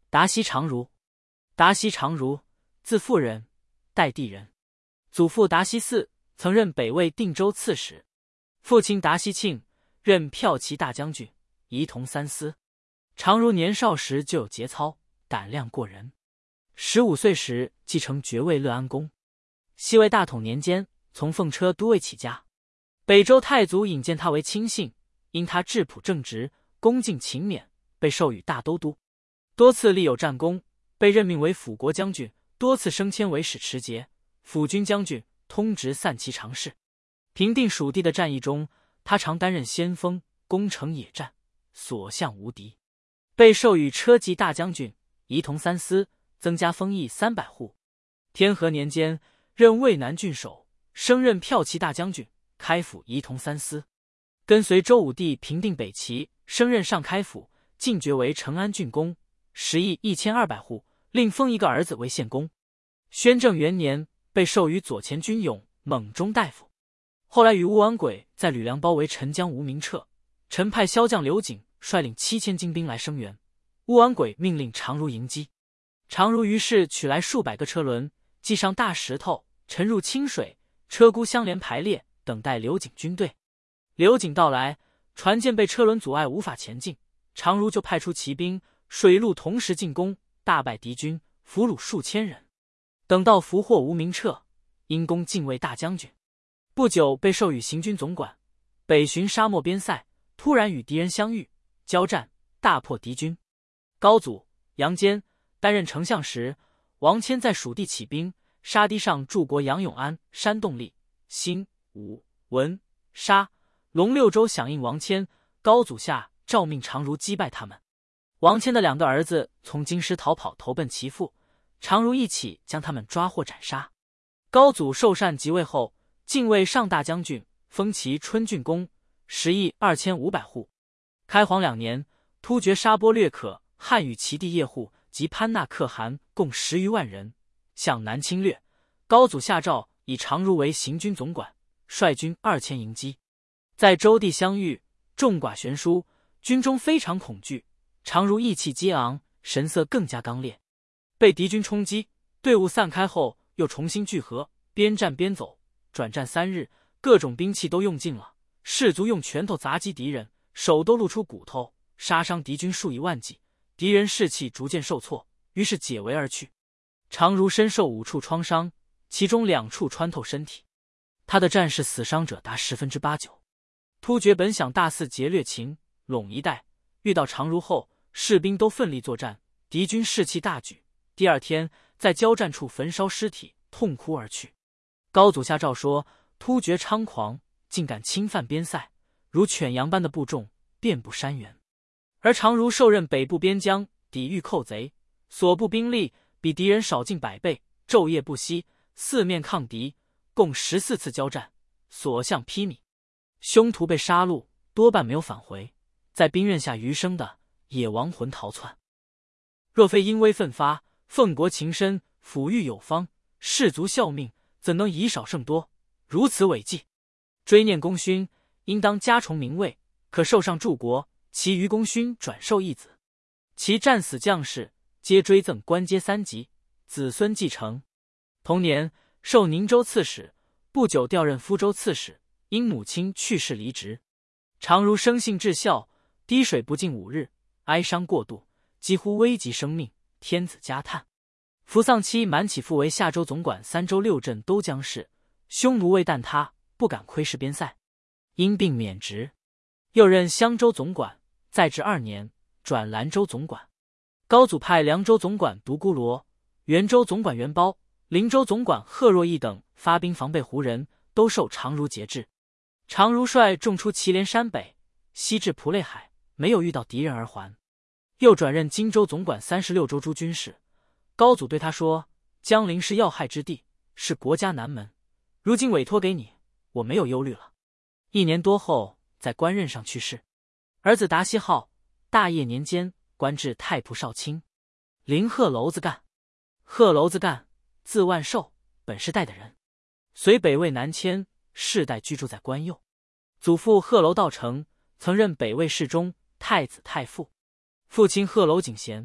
达西常如。达西常如，字妇人，代地人。祖父达西嗣曾任北魏定州刺史，父亲达西庆任骠骑大将军、仪同三司。常如年少时就有节操，胆量过人。15岁时继承爵位乐安公。西魏大统年间，从奉车都尉起家。北周太祖引荐他为亲信，因他质朴正直、恭敬勤勉，被授予大都督，多次立有战功，被任命为辅国将军，多次升迁为使持节、辅军将军，通直散骑常侍。平定蜀地的战役中，他常担任先锋，攻城野战，所向无敌。被授予车骑大将军、仪同三司，增加封邑300户。天和年间，任渭南郡守，升任骠骑大将军，开府仪同三司。跟随周武帝平定北齐，升任上开府，进爵为成安郡公，食邑1200户，另封一个儿子为献公。宣政元年，被授予左前军勇、锰中大夫。后来与乌丸轨在吕梁包围陈江无名撤，陈派骁将刘瑾率领7000精兵来声援，乌丸轨命令常如迎击。常如于是取来数百个车轮，系上大石头，沉入清水，车孤相连排列，等待刘瑾军队。刘瑾到来，船舰被车轮阻碍，无法前进，常如就派出骑兵，水陆同时进攻，大败敌军，俘虏数千人。等到俘获无名彻，因功禁卫大将军，不久被授予行军总管，北巡沙漠边塞，突然与敌人相遇，交战，大破敌军。高祖、杨坚担任丞相时，王谦在蜀地起兵，杀堤上柱国杨永安、山洞立、辛、武、文、沙、龙6州响应王谦，高祖下诏命常如击败他们。王谦的2个儿子从京师逃跑，投奔其父，常如一起将他们抓获斩杀。高祖受禅即位后，进位上大将军，封其春郡公，食邑2500户。开皇2年，突厥沙钵略可、汉与其地叶护及潘纳可汗共10余万人，向南侵略。高祖下诏以常如为行军总管，率军2000迎击。在周地相遇，众寡悬殊，军中非常恐惧。常如意气激昂，神色更加刚烈。被敌军冲击，队伍散开后又重新聚合，边战边走，转战3日，各种兵器都用尽了。士卒用拳头砸击敌人，手都露出骨头，杀伤敌军数以万计。敌人士气逐渐受挫，于是解围而去。常如身受5处创伤，其中2处穿透身体。他的战士死伤者达89%。突厥本想大肆劫掠秦、陇一带，遇到常如后，士兵都奋力作战，敌军士气大举。第2天，在交战处焚烧尸体，痛哭而去。高祖下诏说，突厥猖狂，竟敢侵犯边塞，如犬羊般的部众遍布山原。而常如受任北部边疆，抵御寇贼，所部兵力比敌人少近100倍，昼夜不息，四面抗敌，共14次交战，所向披靡。凶徒被杀戮，多半没有返回，在兵刃下余生的也亡魂逃窜。若非因威奋发，奉国情深，抚育有方，士卒效命，怎能以少胜多，如此伟绩？追念功勋，应当加重名位，可授上柱国，其余功勋转授一子。其战死将士，皆追赠官阶3级，子孙继承。同年，授宁州刺史，不久调任福州刺史，因母亲去世离职。常如生性至孝，滴水不进5日，哀伤过度，几乎危及生命，天子加叹。服丧期满起复为夏州总管，3州6镇都将事，匈奴未惮他，不敢窥视边塞，因病免职。又任襄州总管，在职2年，转兰州总管。高祖派凉州总管独孤罗、元州总管元褒、灵州总管贺若义等发兵防备胡人，都受常如节制。常如率众出祁连山北，西至蒲类海，没有遇到敌人而还。又转任荆州总管36州诸军事。高祖对他说，江陵是要害之地，是国家南门，如今委托给你，我没有忧虑了。1年多后，在官任上去世。儿子达西号，大业年间官至太仆少卿。临贺娄子干。贺娄子干，字万寿，本是代的人，随北魏南迁，世代居住在关右。祖父贺娄道成曾任北魏侍中、太子太傅。父亲贺娄景贤，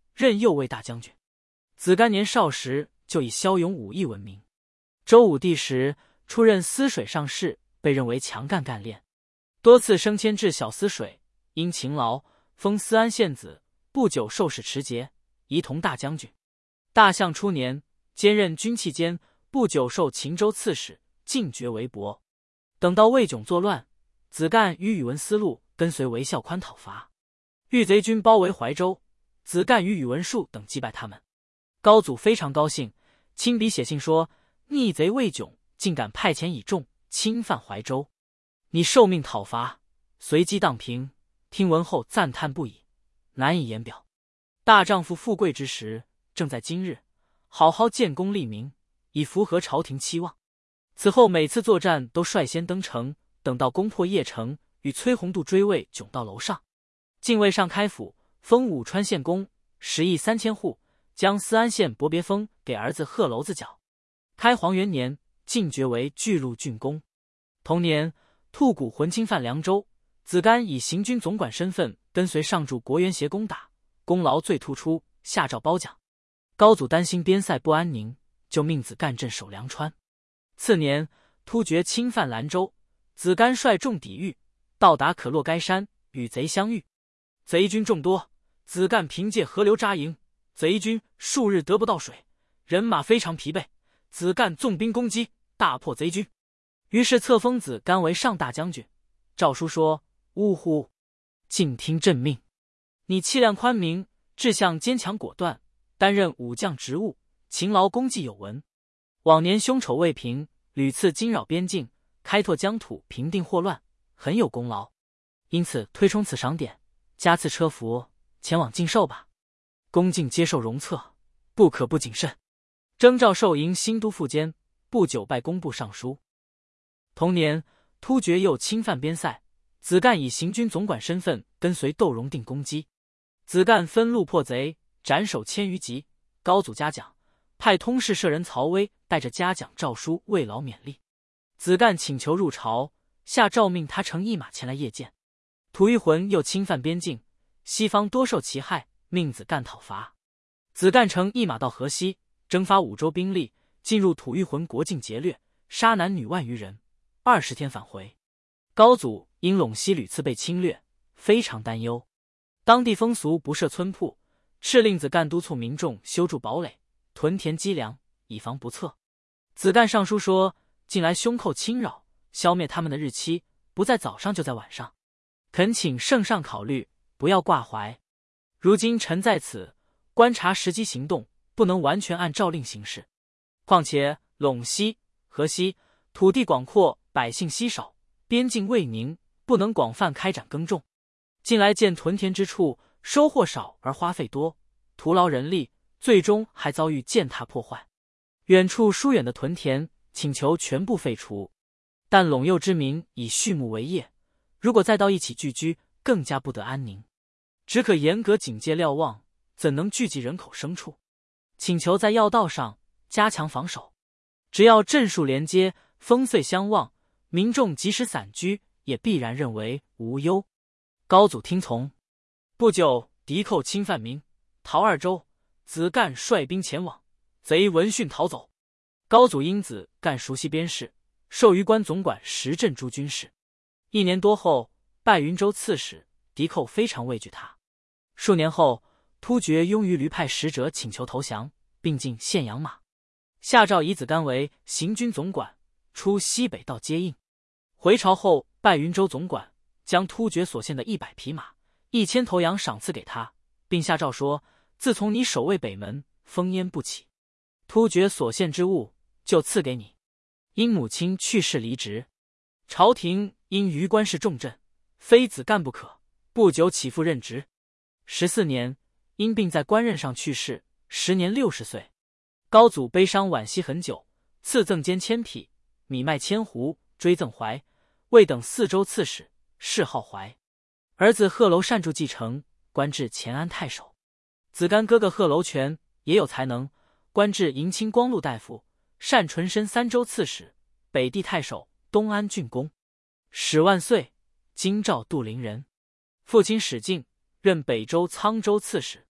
任右卫大将军。子干年少时就以骁勇武艺闻名。周武帝时出任司水上士，被认为强干干练，多次升迁至小司水，因勤劳封思安县子，不久受使持节，仪同大将军。大象初年兼任军器监，不久受秦州刺史，进爵为伯。等到魏囧作乱，子干与宇文思路跟随韦孝宽讨伐，遇贼军包围怀州，子干与宇文述等击败他们。高祖非常高兴，亲笔写信说：逆贼魏囧竟敢派遣以众侵犯怀州，你受命讨伐，随即荡平。听闻后赞叹不已，难以言表。大丈夫富贵之时，正在今日，好好建功立名，以符合朝廷期望。此后每次作战都率先登城，等到攻破邺城，与崔弘度追魏囧到楼上。进魏上开府，封武川县公，10亿3000户，将思安县伯别封给儿子贺楼子缴。开皇元年，进爵为巨鹿郡公。同年，吐谷浑侵犯凉州，子干以行军总管身份跟随上驻国元协攻打，功劳最突出，下诏褒奖。高祖担心边塞不安宁，就命子干镇守凉川。次年，突厥侵犯兰州，子干率众抵御，到达可洛该山，与贼相遇。贼军众多，子干凭借河流扎营，贼军数日得不到水，人马非常疲惫。子干纵兵攻击，大破贼军，于是册封子干为上大将军。诏书说：呜呼，静听朕命。你气量宽明，志向坚强果断，担任武将职务，勤劳功绩有闻。往年凶丑未平，屡次惊扰边境，开拓疆土，平定祸乱，很有功劳。因此推充此赏典，加赐车服，前往进寿吧。恭敬接受容册，不可不谨慎。征召授营新都副监，不久拜工部尚书。同年，突厥又侵犯边塞，子干以行军总管身份跟随窦融定攻击。子干分路破贼，斩首1000余级。高祖嘉奖，派通事舍人曹威带着嘉奖诏书慰劳勉励。子干请求入朝，下诏命他乘一马前来谒见。吐谷浑又侵犯边境，西方多受其害，命子干讨伐。子干乘一马到河西，征发5州兵力，进入吐谷浑国境劫掠，杀男女万余人，20天返回。高祖因陇西屡次被侵略，非常担忧。当地风俗不设村铺，敕令子干督促民众修筑堡垒，屯田积粮，以防不测。子干上书说：近来凶寇侵扰，消灭他们的日期不在早上就在晚上，恳请圣上考虑，不要挂怀。如今臣在此观察时机行动，不能完全按诏令行事。况且陇西、河西土地广阔，百姓稀少，边境未宁，不能广泛开展耕种。近来见屯田之处，收获少而花费多，徒劳人力，最终还遭遇践踏破坏。远处疏远的屯田，请求全部废除。但陇右之民以畜牧为业，如果再到一起聚居，更加不得安宁。只可严格警戒瞭望，怎能聚集人口牲畜？请求在要道上加强防守，只要镇戍连接，烽燧相望，民众即使散居，也必然认为无忧。高祖听从。不久，敌寇侵犯明、陶2州，子干率兵前往，贼闻讯逃走。高祖因子干熟悉边事，授予官总管10镇诸军事。1年多后，拜云州刺史，敌寇非常畏惧他。数年后，突厥拥于驴派使者请求投降，并进献阳马，下诏以子干为行军总管，出西北道接应。回朝后，拜云州总管，将突厥所献的100匹马、1000头羊赏赐给他，并下诏说：自从你守卫北门，烽烟不起，突厥所献之物就赐给你。因母亲去世离职，朝廷因榆关事重镇，非子干不可，不久起复任职。14年，因病在官任上去世，时年60岁。高祖悲伤惋惜很久，赐赠坚1000匹、米麦1000斛，追赠怀，未等4州刺史，谥号怀。儿子贺楼善助继承，官至乾安太守。子干哥哥贺楼全也有才能，官至迎亲光禄大夫，单纯身3州刺史，北地太守，东安郡公。史万岁，京兆杜陵人。父亲史进任北州沧州刺史。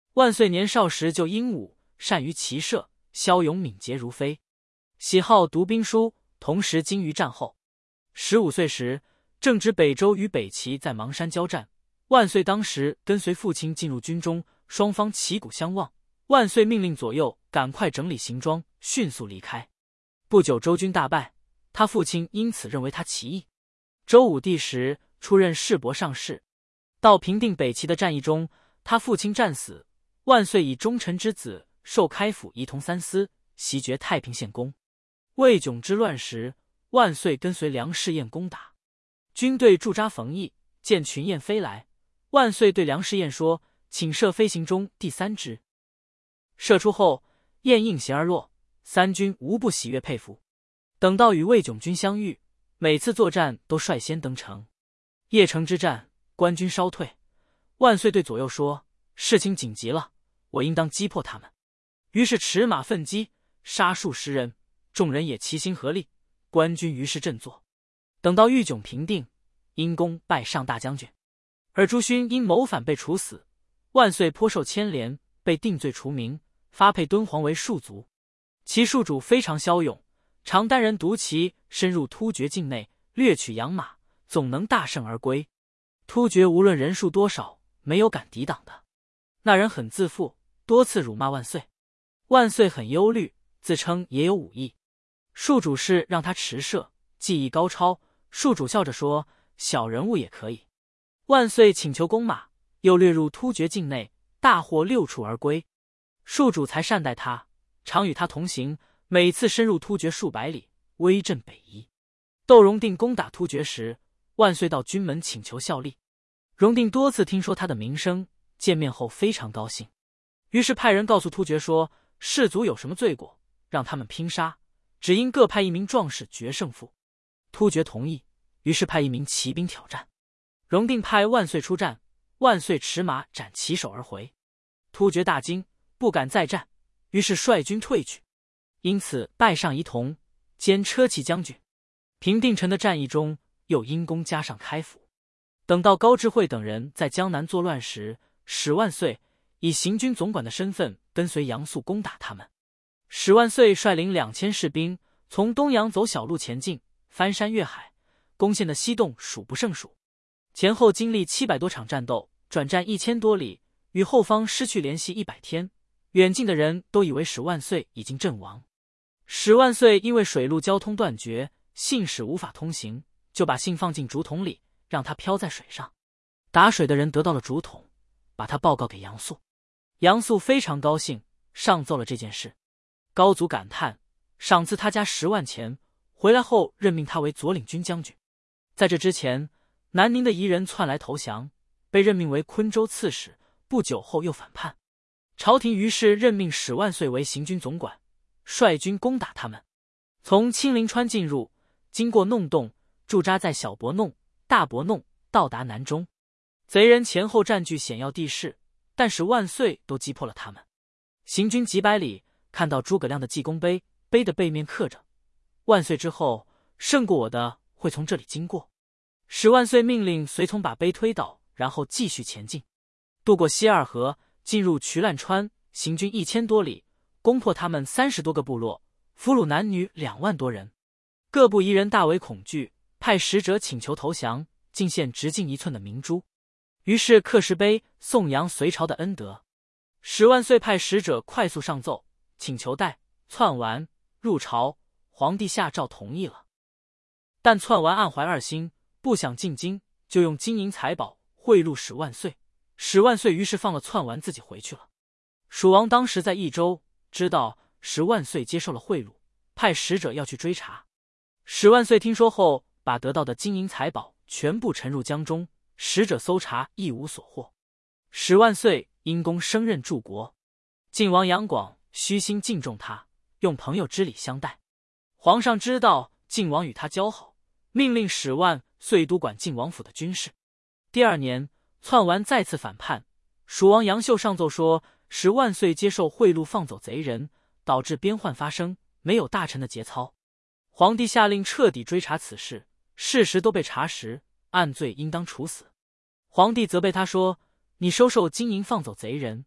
万岁年少时就英武，善于骑射，骁勇敏捷如飞，喜好读兵书，同时精于战后。15岁时，正值北周与北齐在邙山交战，万岁当时跟随父亲进入军中，双方旗鼓相望。万岁命令左右赶快整理行装，迅速离开。不久周军大败，他父亲因此认为他起义。周武帝时出任侍伯上士，到平定北齐的战役中，他父亲战死，万岁以忠臣之子授开府仪同三司，袭爵太平县公。魏囧之乱时，万岁跟随梁士彦攻打，军队驻扎冯邑，见群雁飞来，万岁对梁士彦说：“请射飞行中第3只。”射出后，雁应弦而落，三军无不喜悦佩服。等到与魏囧军相遇，每次作战都率先登城。邺城之战，官军稍退，万岁对左右说：“事情紧急了，我应当击破他们。”于是驰马奋击，杀数10人，众人也齐心合力，官军于是振作。等到豫窘平定，因功拜上大将军，而朱勋因谋反被处死，万岁颇受牵连，被定罪除名，发配敦煌为戍卒。其戍主非常骁勇，常单人独骑深入突厥境内，掠取养马，总能大胜而归。突厥无论人数多少，没有敢抵挡的。那人很自负，多次辱骂万岁。万岁很忧虑，自称也有武艺。戍主事让他持射，技艺高超。戍主笑着说：“小人物也可以。”万岁请求弓马，又掠入突厥境内，大获6处而归。戍主才善待他，常与他同行，每次深入突厥数百里，威震北夷。窦荣定攻打突厥时，万岁到军门请求效力。荣定多次听说他的名声，见面后非常高兴，于是派人告诉突厥说，士卒有什么罪过，让他们拼杀，只应各派1名壮士决胜负。突厥同意，于是派1名骑兵挑战。荣定派万岁出战，万岁持马斩骑手而回。突厥大惊，不敢再战，于是率军退去，因此拜上仪同，兼车骑将军。平定陈的战役中，又因功加上开府。等到高智慧等人在江南作乱时，史万岁以行军总管的身份跟随杨素攻打他们。史万岁率领2000士兵从东阳走小路前进，翻山越海，攻陷的西洞数不胜数，前后经历700多场战斗，转战1000多里，与后方失去联系100天。远近的人都以为史万岁已经阵亡。史万岁因为水陆交通断绝，信使无法通行，就把信放进竹筒里，让它飘在水上。打水的人得到了竹筒，把它报告给杨素。杨素非常高兴，上奏了这件事。高祖感叹，赏赐他家10万钱，回来后任命他为左领军将军。在这之前，南宁的夷人窜来投降，被任命为昆州刺史，不久后又反叛。朝廷于是任命史万岁为行军总管，率军攻打他们。从青陵川进入，经过弄洞，驻扎在小博弄、大博弄，到达南中。贼人前后占据险要地势，但史万岁都击破了他们。行军几百里，看到诸葛亮的济功碑，碑的背面刻着“万岁之后，胜过我的会从这里经过”。史万岁命令随从把碑推倒，然后继续前进，渡过西二河，进入渠烂川，行军1000多里，攻破他们30多个部落，俘虏男女2万多人。各部夷人大为恐惧，派使者请求投降，进献直径1寸的明珠。于是刻石碑颂扬隋朝的恩德。史万岁派使者快速上奏，请求代篡完入朝，皇帝下诏同意了。但篡完暗怀2心，不想进京，就用金银财宝贿赂史万岁。史万岁于是放了篡完，自己回去了。蜀王当时在益州，知道史万岁接受了贿赂，派使者要去追查。史万岁听说后，把得到的金银财宝全部沉入江中，使者搜查一无所获。史万岁因功升任柱国，晋王杨广虚心敬重他，用朋友之礼相待。皇上知道晋王与他交好，命令史万岁督管晋王府的军事。第2年，篡完再次反叛，蜀王杨秀上奏说，史万岁接受贿赂放走贼人，导致边患发生，没有大臣的节操。皇帝下令彻底追查此事，事实都被查实，按罪应当处死。皇帝责备他说，你收受金银放走贼人，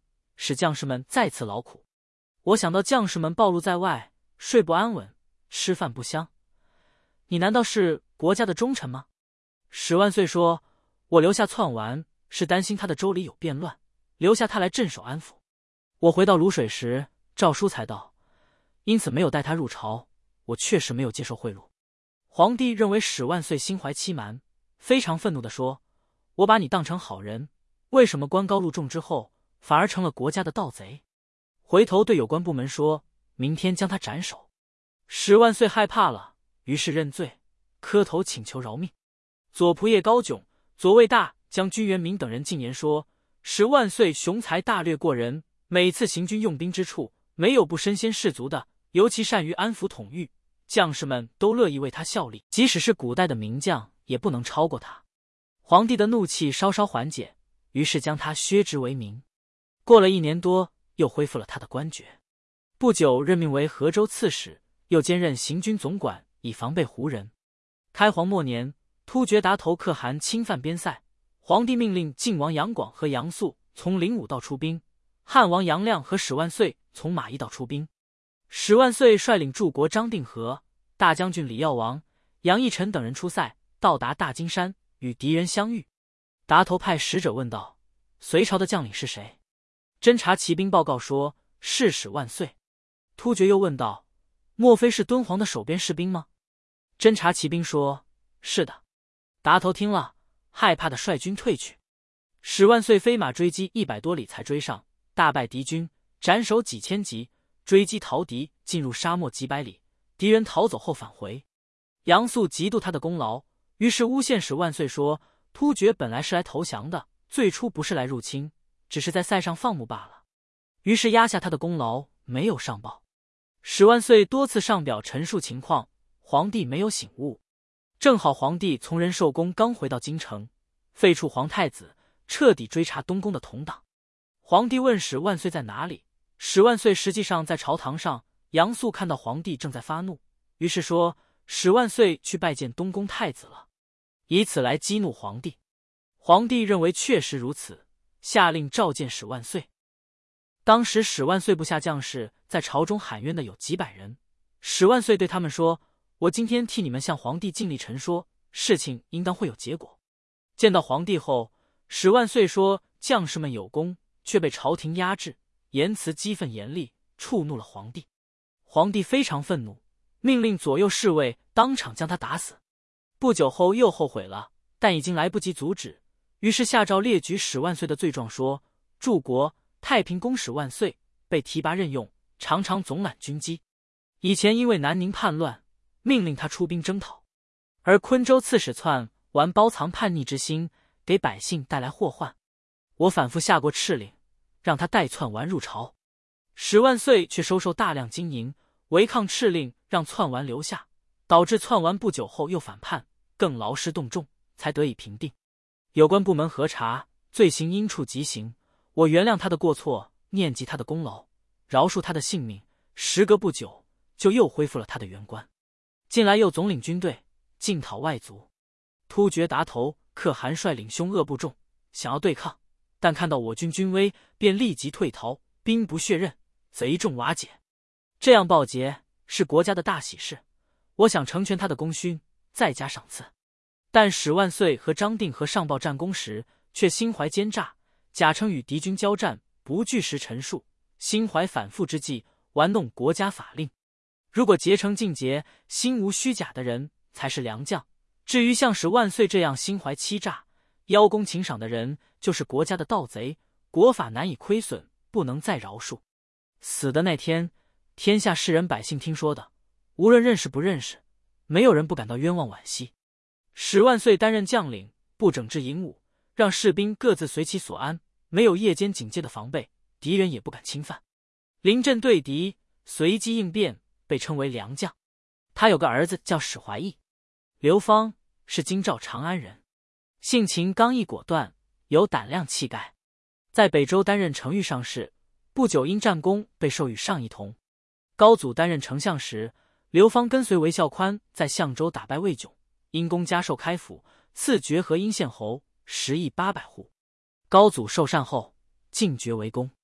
使将士们再次劳苦。我想到将士们暴露在外，睡不安稳，吃饭不香，你难道是国家的忠臣吗？史万岁说，我留下篡完是担心他的州里有变乱，留下他来镇守安抚。我回到泸水时，诏书才到，因此没有带他入朝，我确实没有接受贿赂。皇帝认为史万岁心怀欺瞒，非常愤怒地说，我把你当成好人，为什么官高禄重之后反而成了国家的盗贼？回头对有关部门说，明天将他斩首。史万岁害怕了，于是认罪，磕头请求饶命。左仆射高炯、左卫大将军元明等人进言说，史万岁雄才大略过人，每次行军用兵之处，没有不身先士卒的，尤其善于安抚统御，将士们都乐意为他效力，即使是古代的名将也不能超过他。皇帝的怒气稍稍缓解，于是将他削职为民。过了1年多，又恢复了他的官爵。不久任命为河州刺史，又兼任行军总管，以防备胡人。开皇末年，突厥达头可汗侵犯边塞，皇帝命令晋王杨广和杨素从灵武道出兵，汉王杨亮和史万岁从马邑道出兵。史万岁率领柱国张定和、大将军李耀王、杨义臣等人出塞，到达大金山，与敌人相遇。达头派使者问道，隋朝的将领是谁？侦察骑兵报告说，是史万岁。突厥又问道，莫非是敦煌的守边士兵吗？侦察骑兵说，是的。达头听了，害怕的率军退去。史万岁飞马追击100多里才追上，大败敌军，斩首几千级，追击逃敌，进入沙漠几百里，敌人逃走后返回。杨素嫉妒他的功劳，于是诬陷史万岁说，突厥本来是来投降的，最初不是来入侵，只是在塞上放牧罢了，于是压下他的功劳，没有上报。史万岁多次上表陈述情况，皇帝没有醒悟。正好皇帝从仁寿宫刚回到京城，废黜皇太子，彻底追查东宫的同党。皇帝问史万岁在哪里，史万岁实际上在朝堂上。杨素看到皇帝正在发怒，于是说史万岁去拜见东宫太子了，以此来激怒皇帝。皇帝认为确实如此，下令召见史万岁。当时史万岁部下将士在朝中喊冤的有几百人，史万岁对他们说，我今天替你们向皇帝尽力陈说，事情应当会有结果。见到皇帝后，史万岁说，将士们有功，却被朝廷压制，言辞激愤严厉，触怒了皇帝。皇帝非常愤怒，命令左右侍卫当场将他打死。不久后又后悔了，但已经来不及阻止，于是下诏列举史万岁的罪状，说柱国太平公史万岁被提拔任用，常常总揽军机。以前因为南宁叛乱，命令他出兵征讨，而昆州刺史篡完包藏叛逆之心，给百姓带来祸患。我反复下过敕令，让他带篡完入朝。史万岁却收受大量金银，违抗敕令，让篡完留下，导致篡完不久后又反叛，更劳师动众，才得以平定。有关部门核查，罪行应处极刑，我原谅他的过错，念及他的功劳，饶恕他的性命。时隔不久，就又恢复了他的原官。近来又总领军队进讨外族，突厥达头可汗率领凶恶部众想要对抗，但看到我军军威，便立即退逃，兵不血刃，贼众瓦解。这样报捷是国家的大喜事，我想成全他的功勋，再加赏赐。但史万岁和张定和上报战功时，却心怀奸诈，假称与敌军交战，不据实陈述，心怀反复之计，玩弄国家法令。如果竭诚尽节，心无虚假的人才是良将，至于像史万岁这样心怀欺诈、邀功请赏的人，就是国家的盗贼，国法难以亏损，不能再饶恕。死的那天，天下世人百姓听说的，无论认识不认识，没有人不感到冤枉惋惜。史万岁担任将领，不整治营伍，让士兵各自随其所安，没有夜间警戒的防备，敌人也不敢侵犯。临阵对敌，随机应变，被称为良将。他有个儿子叫史怀义，刘芳是京兆长安人，性情刚毅果断，有胆量气概，在北周担任承御上士，不久因战功被授予上一同。高祖担任丞相时，刘芳跟随韦孝宽在相州打败魏炯，因功加授开府，赐爵河阴县侯，食邑800户。高祖受禅后，进爵为公。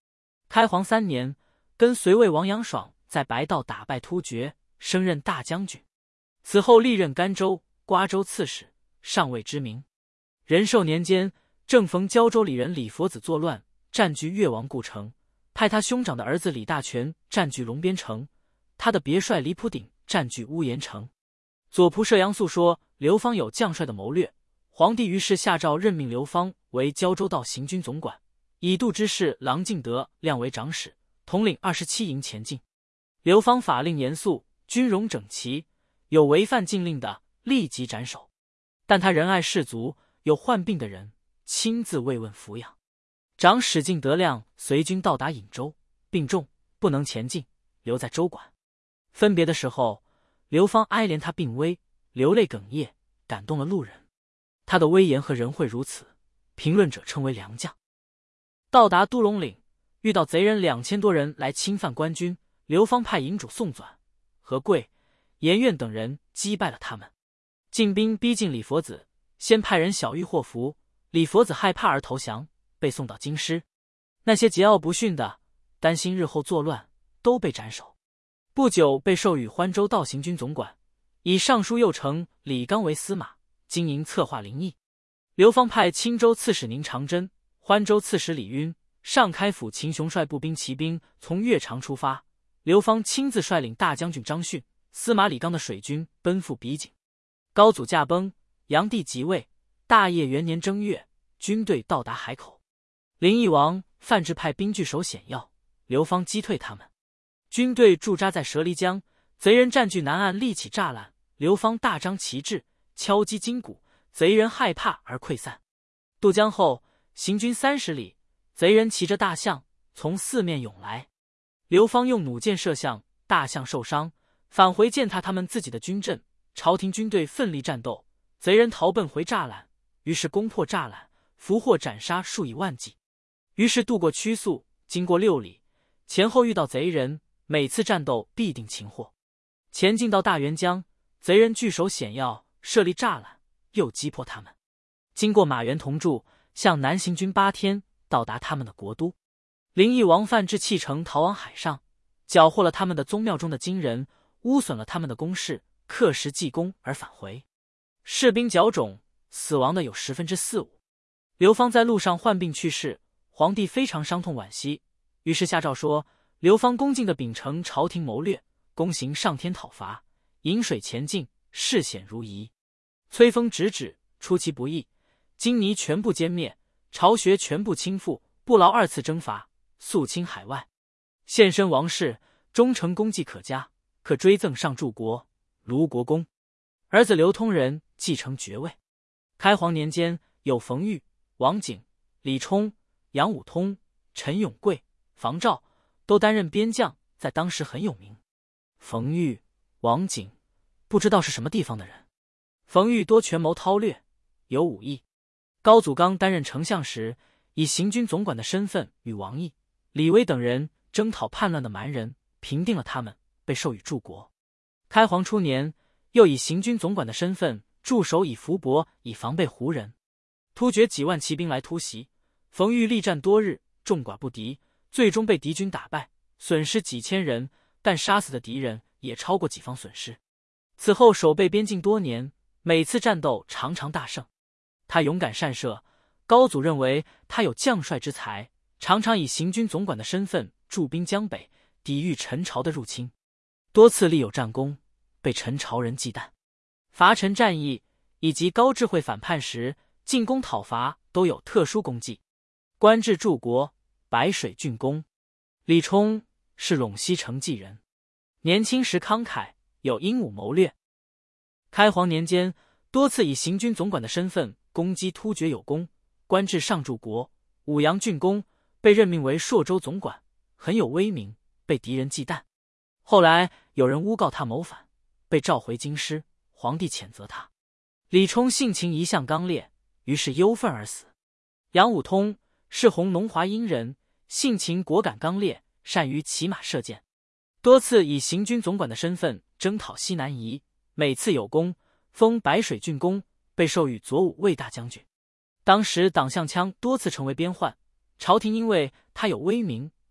开皇3年，跟随魏王杨爽在白道打败突厥，升任大将军。此后历任甘州、瓜州刺史，上位之名。仁寿年间，正逢胶州李人李佛子作乱，占据越王故城，派他兄长的儿子李大全占据龙边城，他的别帅李普鼎占据乌延城。左仆射杨素说刘芳有将帅的谋略，皇帝于是下诏任命刘芳为胶州道行军总管，以度之士郎敬德亮为长史，统领27营前进。刘芳法令严肃，军容整齐，有违犯禁令的立即斩首，但他仁爱士卒，有患病的人亲自慰问抚养。长史敬德亮随军到达颍州，病重不能前进，留在州管。分别的时候，刘芳哀怜他病危，流泪哽咽，感动了路人。他的威严和仁惠如此，评论者称为良将。到达都龙岭，遇到贼人2000多人来侵犯官军，刘芳派营主宋纂、何贵、严苑等人击败了他们。进兵逼近李佛子，先派人小玉祸福，李佛子害怕而投降，被送到京师。那些桀骜不驯的，担心日后作乱，都被斩首。不久被授予欢州道行军总管，以尚书右丞李纲为司马，经营策划灵异。刘芳派青州刺史宁长真、欢州刺史李晕、上开府秦雄率步兵骑兵从越长出发，刘芳亲自率领大将军张逊、司马李纲的水军奔赴比景。高祖驾崩，炀帝即位，大业元年正月，军队到达海口。林义王范质派兵据守险要，刘芳击退他们。军队驻扎在蛇梨江，贼人占据南岸，立起栅栏，刘芳大张旗帜，敲击金鼓，贼人害怕而溃散。渡江后，行军30里，贼人骑着大象从四面涌来，刘芳用弩箭射向，大象受伤，返回践踏他们自己的军阵。朝廷军队奋力战斗，贼人逃奔回栅栏，于是攻破栅栏，俘获斩杀数以万计。于是渡过曲宿，经过6里，前后遇到贼人，每次战斗必定擒获。前进到大元江，贼人据守险要，设立栅栏，又击破他们。经过马原同筑，向南行军8天，到达他们的国都。林义王范质弃城逃往海上，缴获了他们的宗庙中的金人，污损了他们的宫室，刻石记功而返回。士兵剿肿，死亡的有4/5。刘芳在路上患病去世，皇帝非常伤痛惋惜，于是下诏说刘芳恭敬的秉承朝廷谋略，躬行上天讨伐，引水前进，视险如夷。摧锋直指，出其不意，金泥全部歼灭，巢穴全部倾覆，不劳2次征伐，肃清海外。献身王室，忠诚功绩可嘉，可追赠上柱国、卢国公。儿子刘通人继承爵位。开皇年间，有冯玉、王景、李冲、杨武通、陈永贵、房肇都担任边将，在当时很有名。冯玉、王景不知道是什么地方的人。冯玉多权谋韬略，有武艺。高祖刚担任丞相时，以行军总管的身份与王毅、李威等人征讨叛乱的蛮人，平定了他们，被授予柱国。开皇初年，又以行军总管的身份驻守以伏伯，以防备胡人。突厥几万骑兵来突袭，冯玉力战多日，众寡不敌，最终被敌军打败，损失几千人，但杀死的敌人也超过己方损失。此后守备边境多年，每次战斗常常大胜。他勇敢善射，高祖认为他有将帅之才，常常以行军总管的身份驻兵江北，抵御陈朝的入侵，多次立有战功，被陈朝人忌惮。伐陈战役以及高智慧反叛时进攻讨伐都有特殊功绩，官至柱国、白水郡公。李冲是陇西成纪人，年轻时慷慨，有英武谋略。开皇年间，多次以行军总管的身份攻击突厥有功，官至上柱国、武阳郡公，被任命为朔州总管，很有威名，被敌人忌惮。后来有人诬告他谋反，被召回京师，皇帝谴责他。李冲性情一向刚烈，于是忧愤而死。杨武通是弘农华阴人，性情果敢刚烈，善于骑马射箭，多次以行军总管的身份征讨西南夷，每次有功，封白水郡公，被授予左武卫大将军。当时党项羌多次成为边患，朝廷因为他有威名，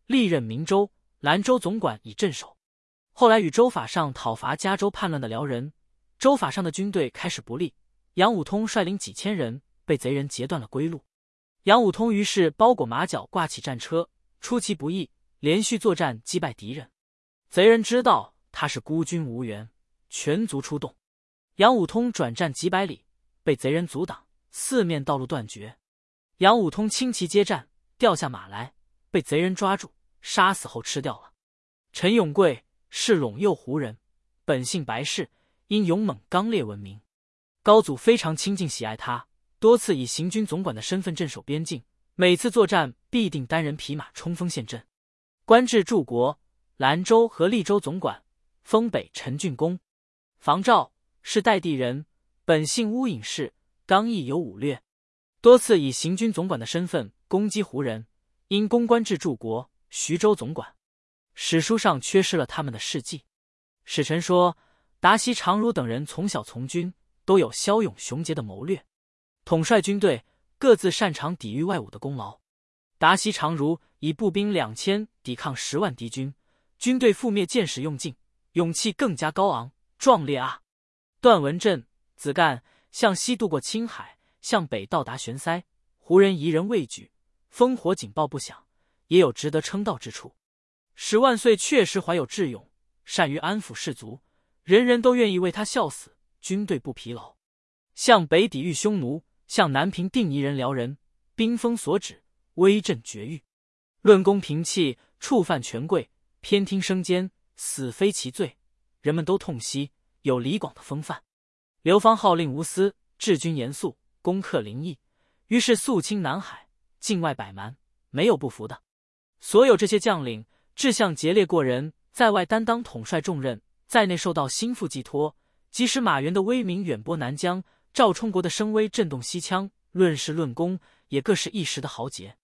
历任明州、兰州总管以镇守。后来与周法上讨伐嘉州叛乱的辽人，周法上的军队开始不利，杨武通率领几千人被贼人截断了归路。杨武通于是包裹马脚，挂起战车，出其不意，连续作战击败敌人。贼人知道他是孤军无援，全族出动。杨武通转战几百里，被贼人阻挡，四面道路断绝。杨武通轻骑接战，掉下马来，被贼人抓住，杀死后吃掉了。陈永贵是陇右胡人，本姓白氏，因勇猛刚烈闻名。高祖非常亲近喜爱他，多次以行军总管的身份镇守边境，每次作战必定单人匹马冲锋陷阵。官至柱国、兰州和利州总管，封北陈郡公。房肇是代地人，本姓乌隐氏，刚毅有武略，多次以行军总管的身份攻击胡人，因攻官至柱国、徐州总管。史书上缺失了他们的事迹。史臣说，达西常如等人从小从军，都有骁勇雄杰的谋略，统帅军队，各自擅长抵御外侮的功劳。达西常如以步兵2000抵抗10万敌军，军队覆灭箭矢用尽，勇气更加高昂壮烈啊！段文振、子干向西渡过青海，向北到达玄塞，胡人夷人畏惧，烽火警报不响，也有值得称道之处。10万岁确实怀有智勇，善于安抚士卒，人人都愿意为他效死，军队不疲劳。向北抵御匈奴，向南平定夷人辽人，兵锋所指，威震绝域。论功平气，触犯权贵，偏听生奸，死非其罪，人们都痛惜，有李广的风范。刘邦号令无私，治军严肃，攻克临邑，于是肃清南海，境外百蛮，没有不服的。所有这些将领志向节烈过人，在外担当统帅重任，在内受到心腹寄托。即使马援的威名远播南疆，赵充国的声威震动西羌，论事论功也各是一时的豪杰。